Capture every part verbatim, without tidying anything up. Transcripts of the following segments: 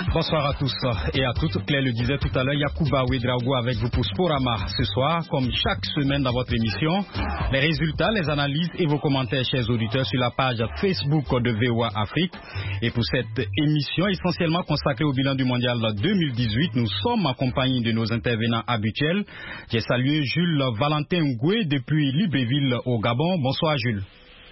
Bonsoir à tous et à toutes. Claire le disait tout à l'heure, Yacouba Ouedraogo avec vous pour Sporama ce soir. Comme chaque semaine dans votre émission, les résultats, les analyses et vos commentaires, chers auditeurs, sur la page Facebook de V O A Afrique. Et pour cette émission essentiellement consacrée au bilan du mondial deux mille dix-huit, nous sommes en compagnie de nos intervenants habituels. J'ai salué Jules Valentin Ngoué depuis Libreville au Gabon. Bonsoir Jules.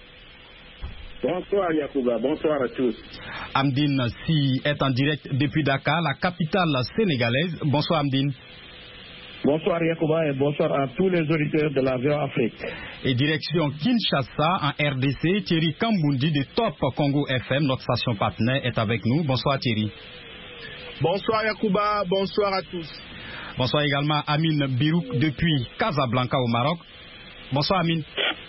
Bonsoir Yacouba, bonsoir à tous. Amdine Si est en direct depuis Dakar, la capitale sénégalaise. Bonsoir Amdine. Bonsoir Yacouba et bonsoir à tous les auditeurs de la V O A Afrique. Et direction Kinshasa en R D C, Thierry Kambundi de Top Congo F M, notre station partenaire, est avec nous. Bonsoir Thierry. Bonsoir Yacouba, bonsoir à tous. Bonsoir également Amine Birouk depuis Casablanca au Maroc. Bonsoir Amine.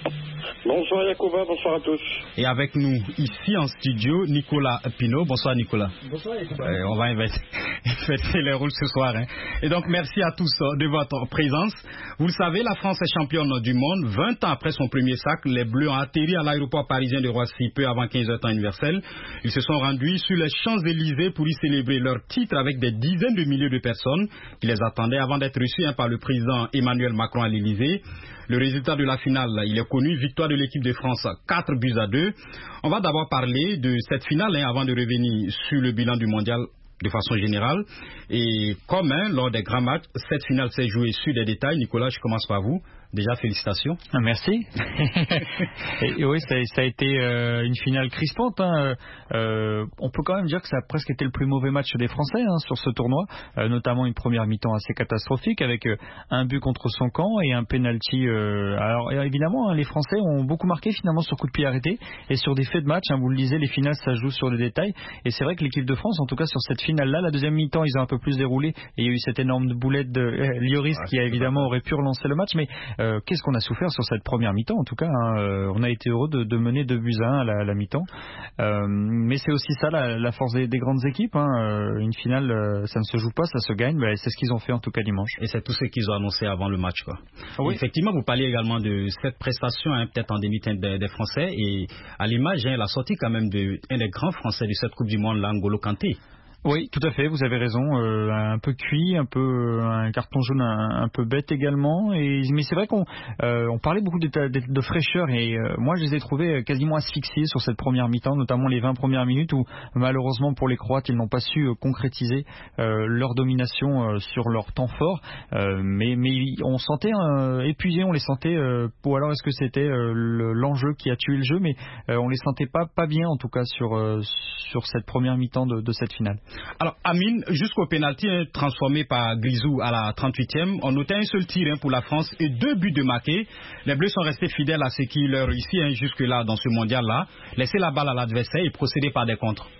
Bonsoir Yacouba, bonsoir à tous. Et avec nous ici en studio, Nicolas Pinault. Bonsoir Nicolas. Bonsoir Yacouba. Euh, on va inverser les rôles ce soir. Hein. Et donc merci à tous de votre présence. Vous le savez, la France est championne du monde. vingt ans après son premier sac, les Bleus ont atterri à l'aéroport parisien de Roissy peu avant quinze heures temps universel. Ils se sont rendus sur les Champs-Élysées pour y célébrer leur titre avec des dizaines de milliers de personnes qui les attendaient avant d'être reçus hein, par le président Emmanuel Macron à l'Élysée. Le résultat de la finale, il est connu, victoire de l'équipe de France, quatre buts à deux. On va d'abord parler de cette finale hein, avant de revenir sur le bilan du mondial de façon générale. Et comme hein, lors des grands matchs, cette finale s'est jouée sur des détails. Nicolas, je commence par vous. Déjà, félicitations. Merci. et, et oui, ça, ça a été euh, une finale crispante. Hein. Euh, on peut quand même dire que ça a presque été le plus mauvais match des Français hein, sur ce tournoi, euh, notamment une première mi-temps assez catastrophique avec euh, un but contre son camp et un penalty. Euh, alors évidemment, hein, les Français ont beaucoup marqué finalement sur coup de pied arrêté et sur des faits de match. Hein, vous le disiez, les finales ça joue sur des détails. Et c'est vrai que l'équipe de France, en tout cas sur cette finale-là, la deuxième mi-temps, ils ont un peu plus déroulé et il y a eu cette énorme boulette de euh, Lloris ouais, qui a évidemment aurait pu relancer le match, mais Euh, qu'est-ce qu'on a souffert sur cette première mi-temps en tout cas hein, euh, on a été heureux de, de mener deux buts à un à la, à la mi-temps euh, mais c'est aussi ça la, la force des, des grandes équipes hein. euh, une finale euh, ça ne se joue pas, ça se gagne, ben, c'est ce qu'ils ont fait en tout cas dimanche. Et c'est tout ce qu'ils ont annoncé avant le match quoi. Oui. Effectivement vous parliez également de cette prestation hein, peut-être en demi des, des Français et à l'image hein, la sortie quand même de un des grands Français de cette Coupe du Monde, N'Golo Kanté. Oui, tout à fait, vous avez raison, euh, un peu cuit, un peu un carton jaune un, un peu bête également, et, mais c'est vrai qu'on euh, on parlait beaucoup de, de, de fraîcheur et euh, moi je les ai trouvés quasiment asphyxiés sur cette première mi-temps, notamment les vingt premières minutes où malheureusement pour les Croates ils n'ont pas su euh, concrétiser euh, leur domination euh, sur leur temps fort, euh, mais, mais on sentait euh, épuisés, on les sentait, euh, ou alors est-ce que c'était euh, le, l'enjeu qui a tué le jeu, mais euh, on les sentait pas, pas bien en tout cas sur, euh, sur cette première mi-temps de, de cette finale. Alors Amine, jusqu'au pénalty hein, transformé par Grisou à la trente-huitième, on notait un seul tir hein, pour la France et deux buts de marqués. Les Bleus sont restés fidèles à ce qui leur réussit hein, jusque-là dans ce mondial-là, laisser la balle à l'adversaire et procéder par des contres.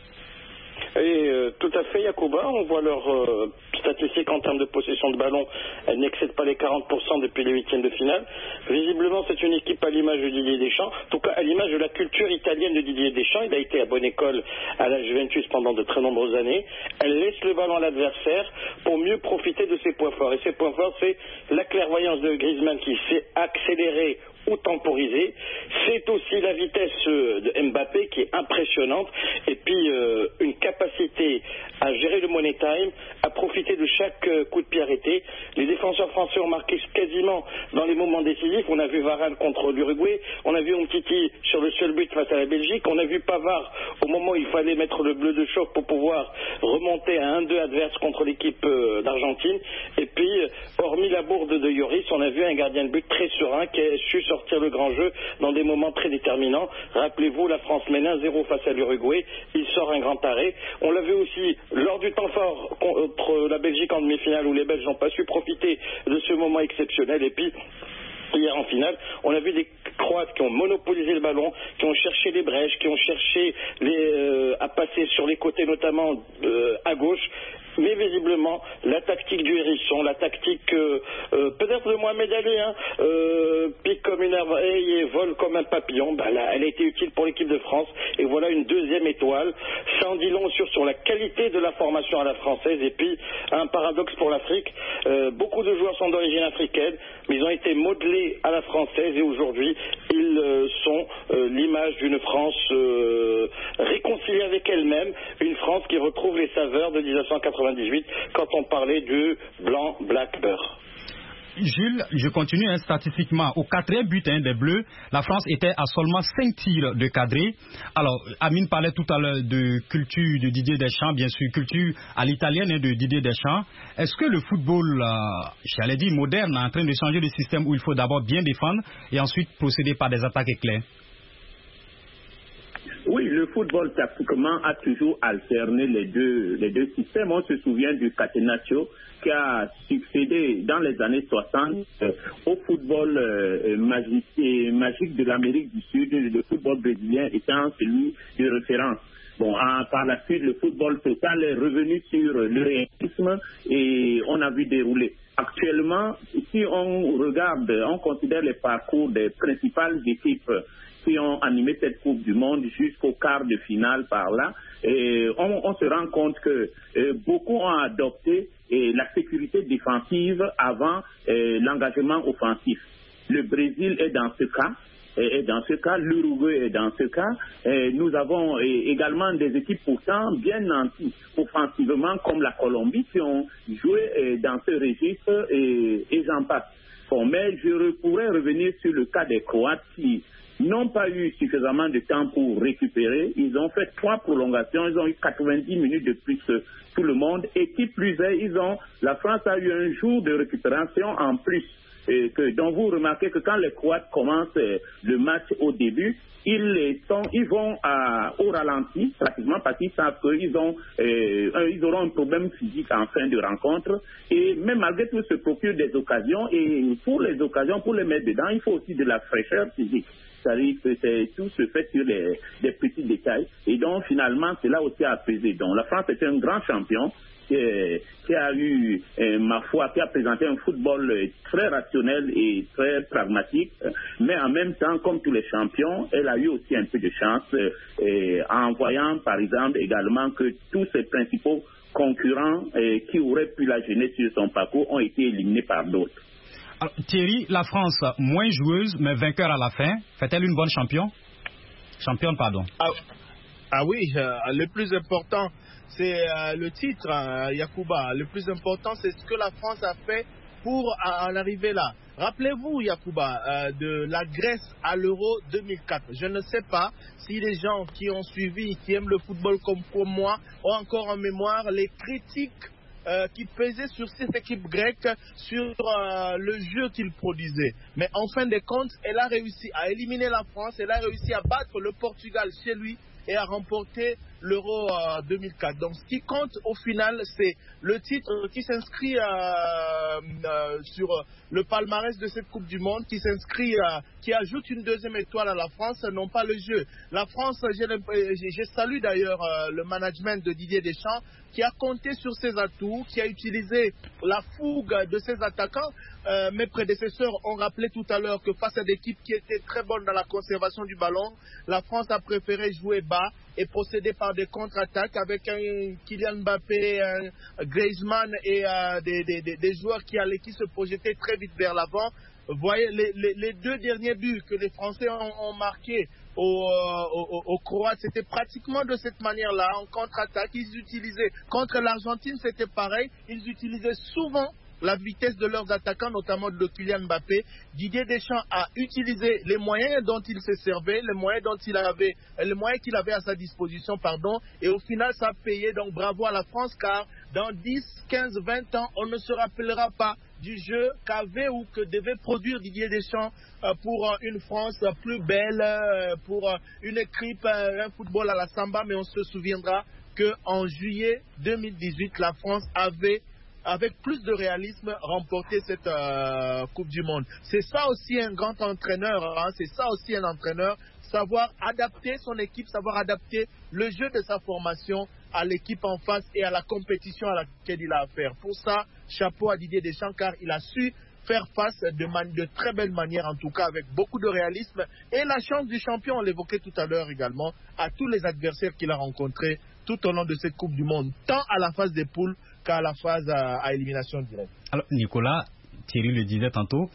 Et euh, tout à fait Yacouba, on voit leurs euh, statistiques en termes de possession de ballon, elles n'excèdent pas les quarante pour cent depuis les huitièmes de finale. Visiblement c'est une équipe à l'image de Didier Deschamps, en tout cas à l'image de la culture italienne de Didier Deschamps. Il a été à bonne école à la Juventus pendant de très nombreuses années. Elle laisse le ballon à l'adversaire pour mieux profiter de ses points forts. Et ses points forts c'est la clairvoyance de Griezmann qui s'est accélérée ou temporiser. C'est aussi la vitesse de Mbappé qui est impressionnante et puis euh, une capacité à gérer le money time, à profiter de chaque euh, coup de pied arrêté. Les défenseurs français ont marqué quasiment dans les moments décisifs. On a vu Varane contre l'Uruguay, on a vu Umtiti sur le seul but face à la Belgique, on a vu Pavard au moment où il fallait mettre le bleu de choc pour pouvoir remonter à un deux adverse contre l'équipe euh, d'Argentine. Et puis, euh, hormis la bourde de Lloris, on a vu un gardien de but très serein qui a su sortir le grand jeu dans des moments très déterminants. Rappelez-vous, la France mène un zéro face à l'Uruguay, il sort un grand arrêt. On l'a vu aussi lors du temps fort contre la Belgique en demi-finale où les Belges n'ont pas su profiter de ce moment exceptionnel. Et puis hier en finale, on a vu des Croates qui ont monopolisé le ballon, qui ont cherché les brèches, qui ont cherché les, euh, à passer sur les côtés, notamment euh, à gauche. Mais visiblement, la tactique du hérisson, la tactique euh, euh, peut-être de Mohamed Ali, hein, euh, pique comme une abeille et vole comme un papillon, bah là, elle a été utile pour l'équipe de France. Et voilà une deuxième étoile. Ça en dit long sur, sur la qualité de la formation à la française. Et puis, un paradoxe pour l'Afrique, euh, beaucoup de joueurs sont d'origine africaine, mais ils ont été modelés à la française et aujourd'hui, ils euh, sont euh, l'image d'une France euh, réconciliée avec elle-même, une Une France qui retrouve les saveurs de dix-neuf cent quatre-vingt-dix-huit quand on parlait du blanc, black, beurre. Jules, je continue hein, statistiquement. Au quatrième but hein, des Bleus, la France était à seulement cinq tirs de cadré. Alors, Amine parlait tout à l'heure de culture de Didier Deschamps, bien sûr, culture à l'italienne hein, de Didier Deschamps. Est-ce que le football, euh, j'allais dire moderne, est en train de changer le système où il faut d'abord bien défendre et ensuite procéder par des attaques éclairs? Oui, le football tactiquement a toujours alterné les deux, les deux systèmes. On se souvient du Catenaccio qui a succédé dans les années soixante euh, au football euh, magique, magique de l'Amérique du Sud, le football brésilien étant celui de référence. Bon, en, par la suite, le football total est revenu sur le réalisme et on a vu dérouler. Actuellement, si on regarde, on considère les parcours des principales équipes qui ont animé cette Coupe du Monde jusqu'au quart de finale par là, et on, on se rend compte que euh, beaucoup ont adopté euh, la sécurité défensive avant euh, l'engagement offensif. Le Brésil est dans ce cas. Et dans ce cas, l'Uruguay est dans ce cas. Et nous avons également des équipes pourtant bien nanties offensivement comme la Colombie qui ont joué dans ce registre et, et j'en passe. Bon, mais je pourrais revenir sur le cas des Croates qui n'ont pas eu suffisamment de temps pour récupérer. Ils ont fait trois prolongations, ils ont eu quatre-vingt-dix minutes de plus que tout le monde. Et qui plus est, ils ont, la France a eu un jour de récupération en plus. Et que, donc vous remarquez que quand les Croates commencent le match au début, ils, sont, ils vont à, au ralenti pratiquement parce qu'ils savent qu'ils ont, euh, ils auront un problème physique en fin de rencontre et même malgré tout se procurent des occasions et pour les occasions, pour les mettre dedans, il faut aussi de la fraîcheur physique. C'est-à-dire que c'est, tout se fait sur les, des petits détails et donc finalement cela aussi a pesé. Donc la France est un grand champion. Qui, qui a eu, euh, ma foi, qui a présenté un football euh, très rationnel et très pragmatique, euh, mais en même temps, comme tous les champions, elle a eu aussi un peu de chance euh, euh, en voyant, par exemple, également que tous ses principaux concurrents euh, qui auraient pu la gêner sur son parcours ont été éliminés par d'autres. Alors, Thierry, la France, moins joueuse, mais vainqueur à la fin, fait-elle une bonne champion Championne, pardon. Ah, ah oui, euh, le plus important, c'est euh, le titre, hein, Yacouba. Le plus important, c'est ce que la France a fait pour en arriver là. Rappelez-vous, Yacouba, euh, de la Grèce à l'Euro deux mille quatre. Je ne sais pas si les gens qui ont suivi, qui aiment le football comme, comme moi, ont encore en mémoire les critiques euh, qui pesaient sur cette équipe grecque, sur euh, le jeu qu'ils produisaient. Mais en fin de compte, elle a réussi à éliminer la France, elle a réussi à battre le Portugal chez lui et à remporter l'Euro euh, deux mille quatre. Donc ce qui compte au final, c'est le titre qui s'inscrit euh, euh, sur le palmarès de cette Coupe du Monde, qui s'inscrit, euh, qui ajoute une deuxième étoile à la France, non pas le jeu. La France, je salue d'ailleurs euh, le management de Didier Deschamps, qui a compté sur ses atouts, qui a utilisé la fougue de ses attaquants. Euh, mes prédécesseurs ont rappelé tout à l'heure que face à des équipes qui étaient très bonnes dans la conservation du ballon, la France a préféré jouer bas et procéder par des contre-attaques avec un Kylian Mbappé, un Griezmann et euh, des, des, des joueurs qui allaient, qui se projetaient très vite vers l'avant. Vous voyez, les, les, les deux derniers buts que les Français ont, ont marqués aux, aux, aux Croates, c'était pratiquement de cette manière-là, en contre-attaque. Ils utilisaient, contre l'Argentine, c'était pareil, ils utilisaient souvent la vitesse de leurs attaquants, notamment de Kylian Mbappé. Didier Deschamps a utilisé les moyens dont il se servait, les moyens dont il avait, les moyens qu'il avait à sa disposition, pardon, et au final ça a payé. Donc bravo à la France, car dans dix, quinze, vingt ans, on ne se rappellera pas du jeu qu'avait ou que devait produire Didier Deschamps euh, pour euh, une France euh, plus belle, euh, pour euh, une équipe, euh, un football à la samba, mais on se souviendra qu'en juillet deux mille dix-huit, la France avait, avec plus de réalisme, remporté cette euh, Coupe du Monde. C'est ça aussi un grand entraîneur, hein, c'est ça aussi un entraîneur, savoir adapter son équipe, savoir adapter le jeu de sa formation à l'équipe en face et à la compétition à laquelle il a affaire. Pour ça, chapeau à Didier Deschamps, car il a su faire face de, man- de très belle manière, en tout cas avec beaucoup de réalisme. Et la chance du champion, on l'évoquait tout à l'heure également, à tous les adversaires qu'il a rencontrés tout au long de cette Coupe du Monde, tant à la phase des poules qu'à la phase à, à élimination directe. Alors, Nicolas, Thierry le disait tantôt,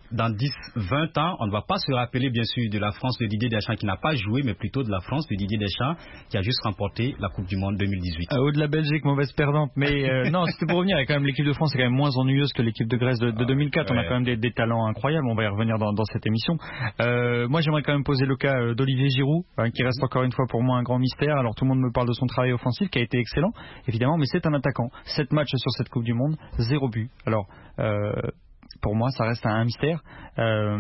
dans dix, vingt ans, on ne va pas se rappeler bien sûr de la France de Didier Deschamps qui n'a pas joué, mais plutôt de la France de Didier Deschamps qui a juste remporté la Coupe du Monde deux mille dix-huit. Euh, au de la Belgique, mauvaise perdante. Mais euh, non, c'était pour revenir. Quand même, l'équipe de France est quand même moins ennuyeuse que l'équipe de Grèce de, de deux mille quatre. Ouais. On a quand même des, des talents incroyables. On va y revenir dans, dans cette émission. Euh, moi, j'aimerais quand même poser le cas euh, d'Olivier Giroud, hein, qui reste encore une fois pour moi un grand mystère. Alors tout le monde me parle de son travail offensif qui a été excellent, évidemment, mais c'est un attaquant. Sept matchs sur cette Coupe du Monde, zéro but. Alors euh, pour moi, ça reste un mystère. Euh,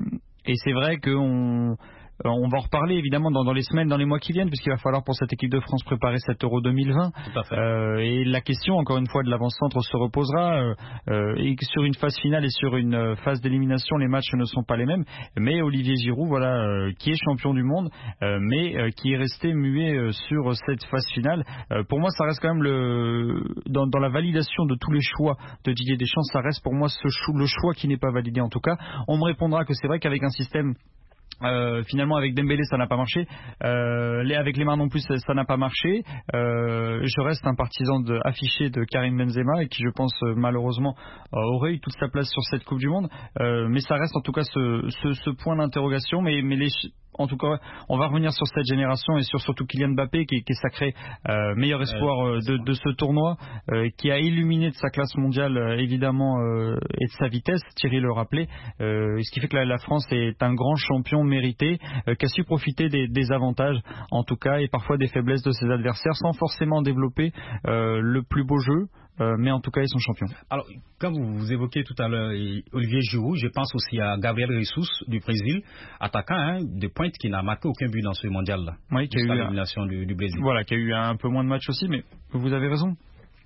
et c'est vrai qu'on on va en reparler évidemment dans, dans les semaines, dans les mois qui viennent, puisqu'il va falloir pour cette équipe de France préparer cet Euro deux mille vingt. Tout à fait. Euh, et la question, encore une fois, de l'avant-centre se reposera. Euh, euh, et sur une phase finale et sur une phase d'élimination, les matchs ne sont pas les mêmes. Mais Olivier Giroud, voilà, euh, qui est champion du monde, euh, mais euh, qui est resté muet euh, sur cette phase finale. Euh, pour moi, ça reste quand même le dans, dans la validation de tous les choix de Didier Deschamps, ça reste pour moi ce cho- le choix qui n'est pas validé en tout cas. On me répondra que c'est vrai qu'avec un système Euh, finalement avec Dembélé ça n'a pas marché, euh, les, avec Neymar non plus ça, ça n'a pas marché. Euh, je reste un partisan de, affiché de Karim Benzema et qui je pense euh, malheureusement euh, aurait eu toute sa place sur cette Coupe du Monde, euh, mais ça reste en tout cas ce, ce, ce point d'interrogation. Mais, mais les, en tout cas on va revenir sur cette génération et sur surtout Kylian Mbappé qui, qui est sacré euh, meilleur espoir euh, de, de ce tournoi, euh, qui a illuminé de sa classe mondiale euh, évidemment euh, et de sa vitesse, Thierry le rappelait, euh, ce qui fait que la, la France est un grand champion mérité, euh, qui a su profiter des, des avantages en tout cas et parfois des faiblesses de ses adversaires sans forcément développer euh, le plus beau jeu. Euh, mais en tout cas, ils sont champions. Alors, quand vous, vous évoquez tout à l'heure Olivier Giroud, je pense aussi à Gabriel Jesus du Brésil, attaquant hein, de pointe qui n'a marqué aucun but dans ce mondial-là. Oui, qui a eu l'élimination du, du Brésil. Voilà, qui a eu un peu moins de matchs aussi, mais vous avez raison.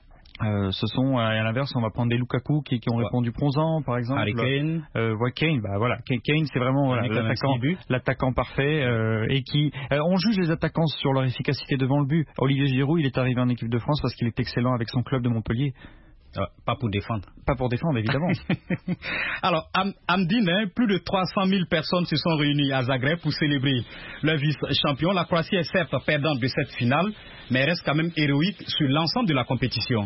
Euh, ce sont, à l'inverse, on va prendre des Lukaku qui, qui ont ouais. répondu bronzant, par exemple. Harry Kane. Euh, ouais, Kane, bah voilà. Kane, c'est vraiment voilà, l'attaquant, l'attaquant parfait euh, et qui. Euh, on juge les attaquants sur leur efficacité devant le but. Olivier Giroud, il est arrivé en équipe de France parce qu'il est excellent avec son club de Montpellier. Euh, pas pour défendre. Pas pour défendre, évidemment. Alors, Am- Amdine, hein, plus de trois cent mille personnes se sont réunies à Zagreb pour célébrer le vice-champion. La Croatie est certes perdante de cette finale, mais reste quand même héroïque sur l'ensemble de la compétition.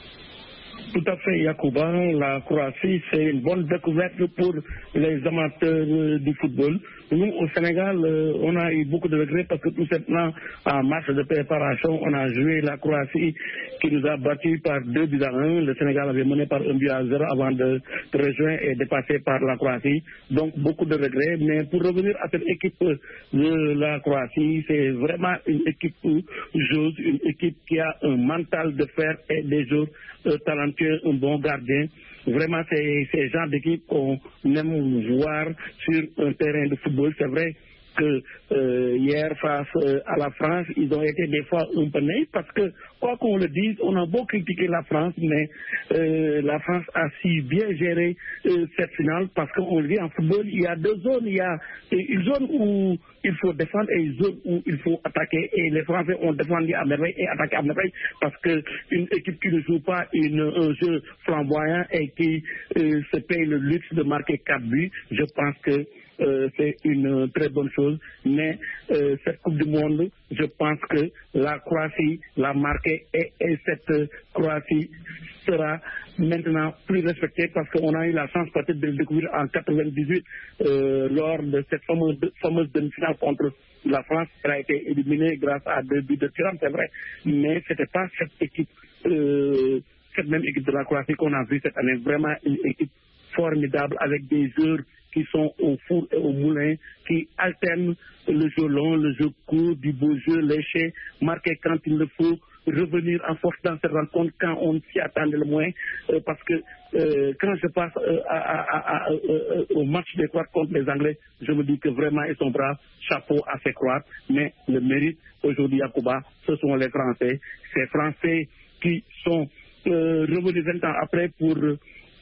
Tout à fait, Yacouba. La Croatie, c'est une bonne découverte pour les amateurs du football. Nous, au Sénégal, on a eu beaucoup de regrets parce que tout simplement, en match de préparation, on a joué la Croatie qui nous a battus par deux buts à un. Le Sénégal avait mené par un but à zéro avant de rejoindre et dépasser par la Croatie. Donc, beaucoup de regrets. Mais pour revenir à cette équipe de la Croatie, c'est vraiment une équipe joueuse, une équipe qui a un mental de fer et des joueurs euh, talentueux, un bon gardien. Vraiment, c'est ces genres d'équipe qu'on aime voir sur un terrain de football. C'est vrai que euh, hier, face euh, à la France, ils ont été des fois un peu naïfs parce que, quoi qu'on le dise, on a beau critiquer la France, mais euh, la France a su bien gérer euh, cette finale parce qu'on le dit en football, il y a deux zones. Il y a une zone où il faut défendre et une zone où il faut attaquer. Et les Français ont défendu à merveille et attaqué à merveille parce qu'une équipe qui ne joue pas une, un jeu flamboyant et qui euh, se paye le luxe de marquer quatre buts, je pense que Euh, c'est une très bonne chose, mais euh, cette Coupe du Monde, je pense que la Croatie l'a marqué et, et cette Croatie sera maintenant plus respectée parce qu'on a eu la chance peut-être de le découvrir en quatre-vingt-dix-huit euh, lors de cette fameuse, fameuse demi-finale contre la France. Elle a été éliminée grâce à deux buts de Thuram, c'est vrai, mais c'était pas cette équipe, euh, cette même équipe de la Croatie qu'on a vue cette année. Vraiment une équipe formidable avec des joueurs qui sont au four et au moulin, qui alternent le jeu long, le jeu court, du beau jeu léché, marquer quand il le faut, revenir en force dans cette rencontre quand on s'y attendait le moins, euh, parce que euh, quand je passe euh, à, à, à, euh, au match des Croates contre les Anglais, je me dis que vraiment ils sont braves, chapeau à ces Croates, mais le mérite aujourd'hui à Cuba, ce sont les Français, ces Français qui sont euh, revenus vingt ans après pour euh,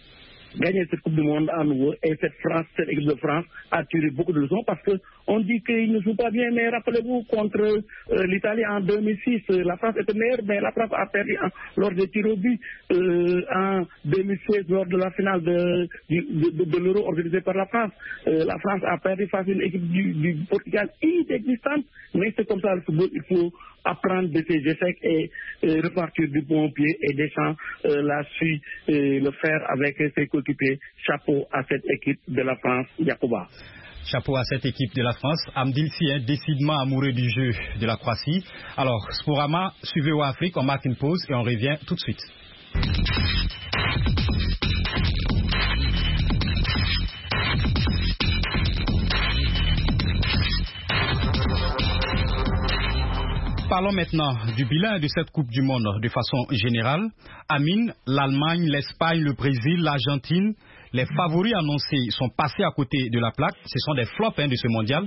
gagner cette Coupe du Monde à nouveau, et cette France, cette équipe de France a tiré beaucoup de leçons parce qu'on dit qu'ils ne jouent pas bien, mais rappelez-vous contre euh, l'Italie en deux mille six, euh, la France était meilleure, mais la France a perdu en, lors des tirs au but euh, en deux mille seize lors de la finale de, de, de, de l'Euro organisée par la France. Euh, la France a perdu face à une équipe du, du Portugal inexistante, mais c'est comme ça le football, il faut apprendre de ses échecs et, et repartir du bon pied. Et Deschamps euh, l'a su euh, le faire avec ses coéquipiers. Chapeau à cette équipe de la France, Yacouba. Chapeau à cette équipe de la France. Amdil Si est décidément amoureux du jeu de la Croatie. Alors, Sporama, suivez au Afrique, on marque une pause et on revient tout de suite. Parlons maintenant du bilan de cette Coupe du Monde de façon générale. Amine, l'Allemagne, l'Espagne, le Brésil, l'Argentine, les favoris annoncés sont passés à côté de la plaque. Ce sont des flops hein, de ce mondial.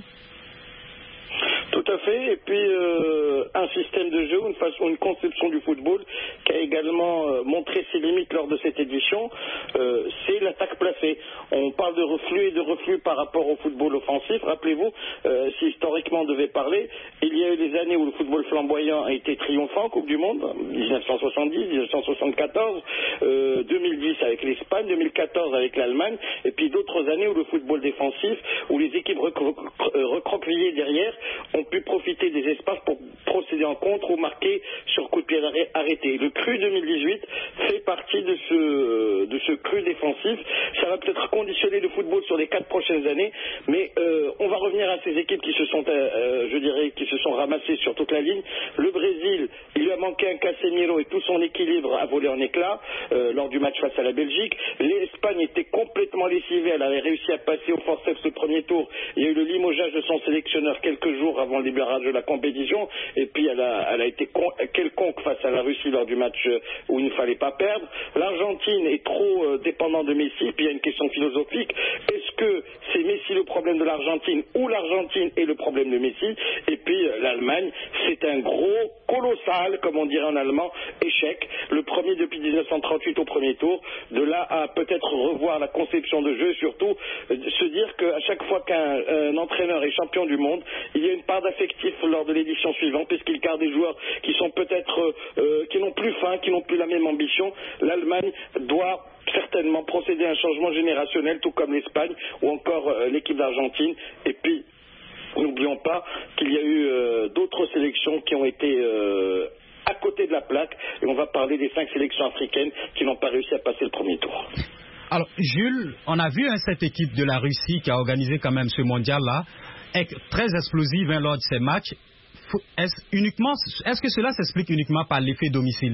Tout à fait, et puis euh, un système de jeu, une façon, une conception du football qui a également euh, montré ses limites lors de cette édition, euh, c'est l'attaque placée. On parle de reflux et de reflux par rapport au football offensif. Rappelez-vous, euh, si historiquement on devait parler, il y a eu des années où le football flamboyant a été triomphant en Coupe du Monde, dix-neuf cent soixante-dix, dix-neuf cent soixante-quatorze, euh, deux mille dix avec l'Espagne, deux mille quatorze avec l'Allemagne, et puis d'autres années où le football défensif, où les équipes recro- recroquevillées derrière ont pu profiter des espaces pour procéder en contre ou marquer sur coup de pied arrêté. Le cru deux mille dix-huit fait partie de ce, de ce cru défensif. Ça va peut-être conditionner le football sur les quatre prochaines années, mais euh, on va revenir à ces équipes qui se sont, euh, je dirais, qui se sont ramassées sur toute la ligne. Le Brésil, il lui a manqué un Casemiro et tout son équilibre a volé en éclats euh, lors du match face à la Belgique. L'Espagne était complètement lessivée, elle avait réussi à passer au forceps le premier tour. Il y a eu le limogeage de son sélectionneur quelques jours avant le démarrage de la compétition, et puis elle a, elle a été con, quelconque face à la Russie lors du match où il ne fallait pas perdre. L'Argentine est trop euh, dépendante de Messi, puis il y a une question philosophique. Est-ce que c'est Messi le problème de l'Argentine ou l'Argentine est le problème de Messi? Et puis euh, l'Allemagne, c'est un gros, colossal, comme on dirait en allemand, échec. Le premier depuis dix-neuf cent trente-huit au premier tour. De là à peut-être revoir la conception de jeu, surtout euh, se dire qu'à chaque fois qu'un un entraîneur est champion du monde, il y a une part d'affectif lors de l'édition suivante, puisqu'il garde des joueurs qui sont peut-être, euh, qui n'ont plus faim, qui n'ont plus la même ambition. L'Allemagne doit certainement procéder à un changement générationnel, tout comme l'Espagne ou encore euh, l'équipe d'Argentine. Et puis, n'oublions pas qu'il y a eu euh, d'autres sélections qui ont été euh, à côté de la plaque, et on va parler des cinq sélections africaines qui n'ont pas réussi à passer le premier tour. Alors, Jules, on a vu hein, cette équipe de la Russie qui a organisé quand même ce mondial-là, très explosive hein, lors de ces matchs. Est-ce, uniquement, est-ce que cela s'explique uniquement par l'effet domicile?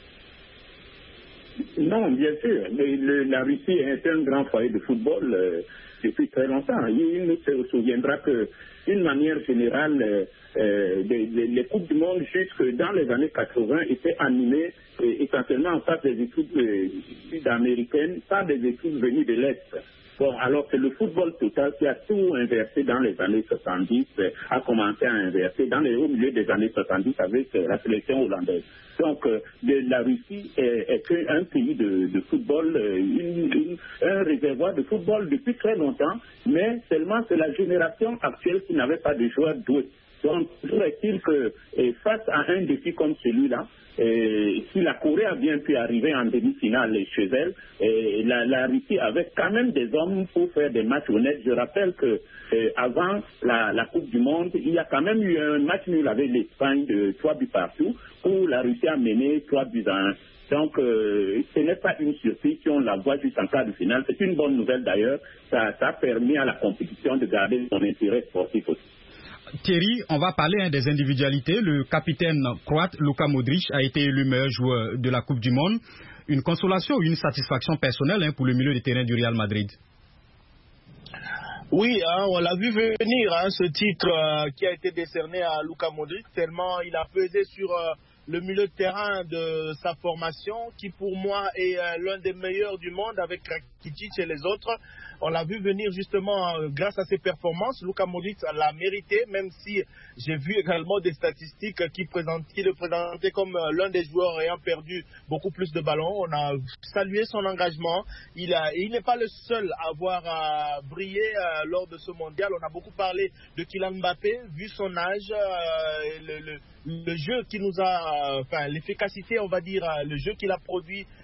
Non, bien sûr. Mais le, la Russie est un grand foyer de football euh, depuis très longtemps. Il nous se souviendra que, d'une manière générale, euh, euh, les, les, les Coupes du Monde jusque dans les années quatre-vingts étaient animées euh, essentiellement en face des équipes euh, sud-américaines, pas des équipes venues de l'Est. Bon, alors c'est le football total qui a tout inversé dans les années soixante-dix, euh, a commencé à inverser dans les, au milieu des années soixante-dix avec euh, la sélection hollandaise. Donc, euh, de, la Russie est, est un pays de, de football, euh, une, une, un réservoir de football depuis très longtemps, mais seulement c'est la génération actuelle qui n'avait pas de joueurs doués. Donc, toujours est-il que et face à un défi comme celui-là, et si la Corée a bien pu arriver en demi-finale chez elle, et la, la Russie avait quand même des hommes pour faire des matchs honnêtes. Je rappelle que euh, avant la, la Coupe du Monde, il y a quand même eu un match nul avec l'Espagne de trois buts partout, où la Russie a mené trois buts à un. Donc, euh, ce n'est pas une surprise si on la voit jusqu'en quart de finale. C'est une bonne nouvelle d'ailleurs. Ça, ça a permis à la compétition de garder son intérêt sportif aussi. Thierry, on va parler hein, des individualités. Le capitaine croate Luka Modric a été élu meilleur joueur de la Coupe du Monde. Une consolation ou une satisfaction personnelle hein, pour le milieu de terrain du Real Madrid? Oui, hein, on l'a vu venir, hein, ce titre euh, qui a été décerné à Luka Modric, tellement il a pesé sur euh, le milieu de terrain de sa formation, qui pour moi est euh, l'un des meilleurs du monde avec Rakitic et les autres. On l'a vu venir justement euh, grâce à ses performances. Luka Modric l'a mérité, même si j'ai vu également des statistiques qui, présentent, qui le présentaient comme euh, l'un des joueurs ayant perdu beaucoup plus de ballons. On a salué son engagement. Il, a, il n'est pas le seul à avoir euh, brillé euh, lors de ce mondial. On a beaucoup parlé de Kylian Mbappé, vu son âge, euh, le, le, le jeu qui nous a, euh, enfin l'efficacité, on va dire, euh, le jeu qu'il a produit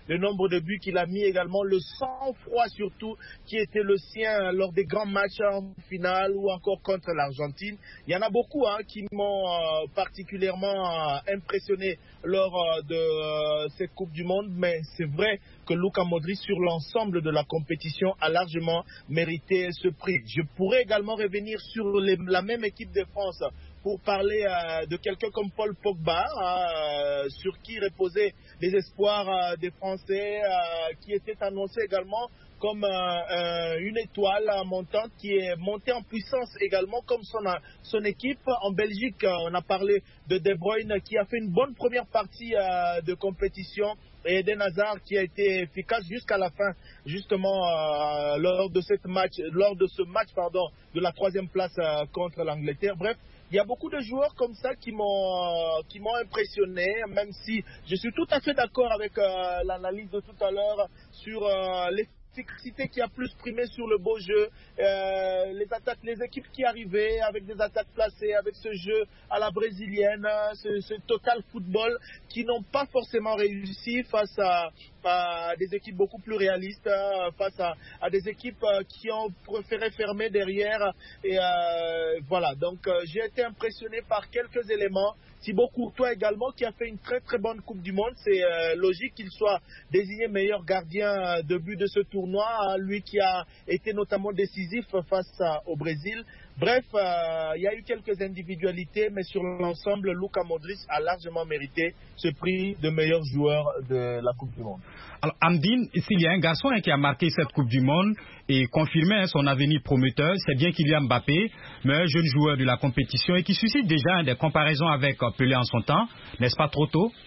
le nombre de buts qu'il a mis également, le sang-froid surtout qui était le sien lors des grands matchs en finale ou encore contre l'Argentine. Il y en a beaucoup hein, qui m'ont euh, particulièrement euh, impressionné lors euh, de euh, cette Coupe du Monde, mais c'est vrai que Luka Modric sur l'ensemble de la compétition a largement mérité ce prix. Je pourrais également revenir sur les, la même équipe de France pour parler euh, de quelqu'un comme Paul Pogba, euh, sur qui reposaient les espoirs euh, des Français, euh, qui était annoncé également comme euh, euh, une étoile montante qui est montée en puissance également comme son, son équipe. En Belgique, on a parlé de De Bruyne qui a fait une bonne première partie euh, de compétition et Eden Hazard qui a été efficace jusqu'à la fin, justement euh, lors de cette match, lors de ce match pardon, de la troisième place euh, contre l'Angleterre. Bref, il y a beaucoup de joueurs comme ça qui m'ont euh, qui m'ont impressionné, même si je suis tout à fait d'accord avec euh, l'analyse de tout à l'heure sur euh, les l'efficacité qui a plus primé sur le beau jeu, euh, les attaques, les équipes qui arrivaient avec des attaques placées, avec ce jeu à la brésilienne, ce, ce total football qui n'ont pas forcément réussi face à, à des équipes beaucoup plus réalistes, face à, à des équipes qui ont préféré fermer derrière. Et euh, voilà, donc euh, j'ai été impressionné par quelques éléments. Thibaut Courtois également qui a fait une très très bonne Coupe du Monde. C'est euh, logique qu'il soit désigné meilleur gardien de but de ce tournoi, hein, lui qui a été notamment décisif face à, au Brésil. Bref, il euh, y a eu quelques individualités, mais sur l'ensemble, Luka Modric a largement mérité ce prix de meilleur joueur de la Coupe du Monde. Alors, Amdine, s'il y a un garçon hein, qui a marqué cette Coupe du Monde et confirmé hein, son avenir prometteur, c'est bien Kylian Mbappé, mais un jeune joueur de la compétition et qui suscite déjà hein, des comparaisons avec Pelé en son temps. N'est-ce pas trop tôt?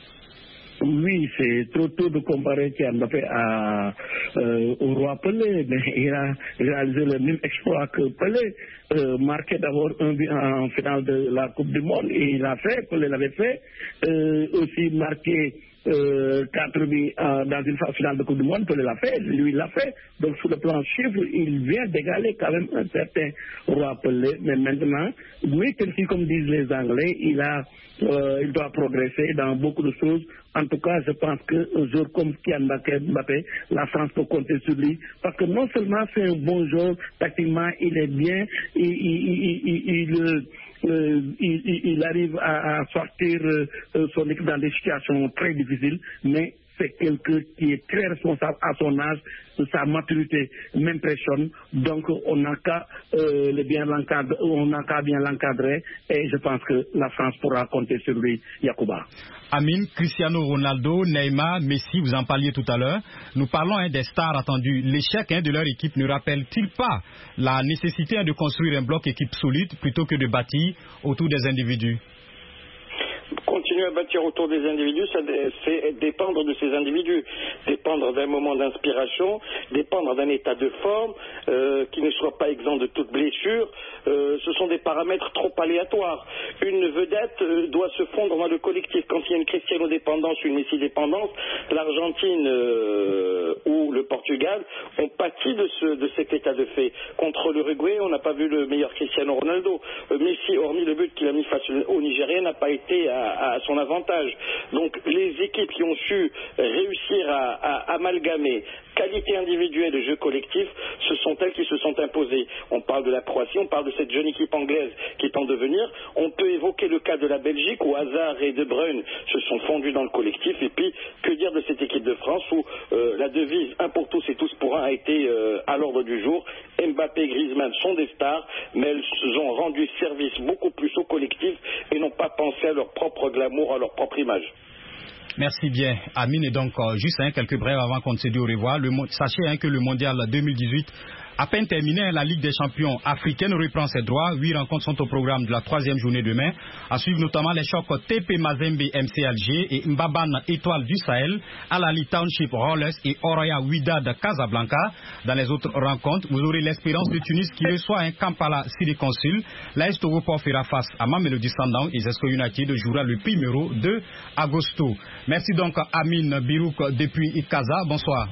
Oui, c'est trop tôt de comparer Kylian Mbappé à, euh, au roi Pelé, mais il a réalisé le même exploit que Pelé, euh, marqué d'abord un but en finale de la Coupe du Monde, et il l'a fait, Pelé l'avait fait, euh, aussi marqué Euh, quatre buts euh, dans une phase finale de Coupe du Monde, Pelé l'a fait, lui il l'a fait. Donc sur le plan chiffre, il vient d'égaler quand même un certain roi Pelé. Mais maintenant, oui, comme disent les Anglais, il a, euh, il doit progresser dans beaucoup de choses. En tout cas, je pense qu'un joueur comme Kylian Mbappé, la France peut compter sur lui. Parce que non seulement c'est un bon joueur, tactiquement il est bien, il, il, il, il, il Euh, il, il, il arrive à, à sortir euh, son équipe dans des situations très difficiles, mais c'est quelqu'un qui est très responsable à son âge, sa maturité m'impressionne, donc on n'a qu'à euh, le bien l'encadrer, on n'a qu'à bien l'encadrer, et je pense que la France pourra compter sur lui, Yacouba. Amine, Cristiano Ronaldo, Neymar, Messi, vous en parliez tout à l'heure. Nous parlons hein, des stars attendues. L'échec hein, de leur équipe ne rappelle-t-il pas la nécessité hein, de construire un bloc équipe solide plutôt que de bâtir autour des individus? Continuer à bâtir autour des individus, ça c'est dépendre de ces individus, dépendre d'un moment d'inspiration, dépendre d'un état de forme euh, qui ne soit pas exempt de toute blessure. Euh, ce sont des paramètres trop aléatoires. Une vedette euh, doit se fondre dans le collectif. Quand il y a une Cristiano-dépendance ou une Messi-dépendance, l'Argentine euh, ou le Portugal ont pâti de, ce, de cet état de fait. Contre l'Uruguay, on n'a pas vu le meilleur Cristiano Ronaldo. Euh, Messi, hormis le but qu'il a mis face au Nigeria, n'a pas été à, à son avantage. Donc les équipes qui ont su réussir à, à amalgamer qualité individuelle et jeu collectif, ce sont elles qui se sont imposées. On parle de la Croatie, on parle de cette jeune équipe anglaise qui est en devenir. On peut évoquer le cas de la Belgique où Hazard et De Bruyne se sont fondus dans le collectif. Et puis, que dire de cette équipe de France où euh, la devise un pour tous et tous pour un a été euh, à l'ordre du jour. Mbappé et Griezmann sont des stars, mais elles ont rendu service beaucoup plus au collectif et n'ont pas pensé à leur propre glamour, à leur propre image. Merci bien, Amine. Et donc, euh, juste hein, quelques brèves avant qu'on ne se dise au revoir. Le, sachez hein, que le mondial deux mille dix-huit, à peine terminé, la Ligue des champions africaine reprend ses droits. Huit rencontres sont au programme de la troisième journée demain. À suivre notamment les chocs T P Mazembe M C Alger et Mbaban Étoile du Sahel, Al-Ali Township Rollers et Oroya Wydad Casablanca. Dans les autres rencontres, vous aurez l'Espérance de Tunis qui reçoit un Kampala City Consul. L'A S Togo fera face à Mamelodi Sundowns et Zesco United jouera le numéro deux agosto. Merci donc Amine Birouk depuis Ikaza. Bonsoir.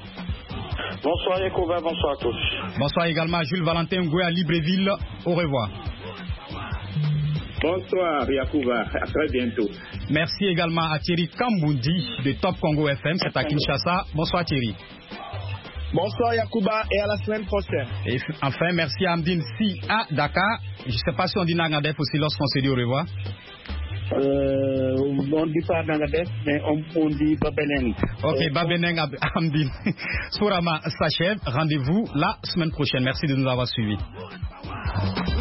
Bonsoir Yacouba, bonsoir à tous. Bonsoir également à Jules Valentin Ngoué à Libreville. Au revoir. Bonsoir Yacouba, à très bientôt. Merci également à Thierry Kambundi de Top Congo F M, c'est à Kinshasa. Bonsoir Thierry. Bonsoir Yacouba et à la semaine prochaine. Et enfin, merci à Amdine Si à Dakar. Je ne sais pas si on dit Nangadef aussi lorsqu'on se dit au revoir. Euh, on ne dit pas Nangadef, mais on, on dit Babeneng. Ok, euh, Babeneng Amdine. Sourama s'achève. Rendez-vous la semaine prochaine. Merci de nous avoir suivis.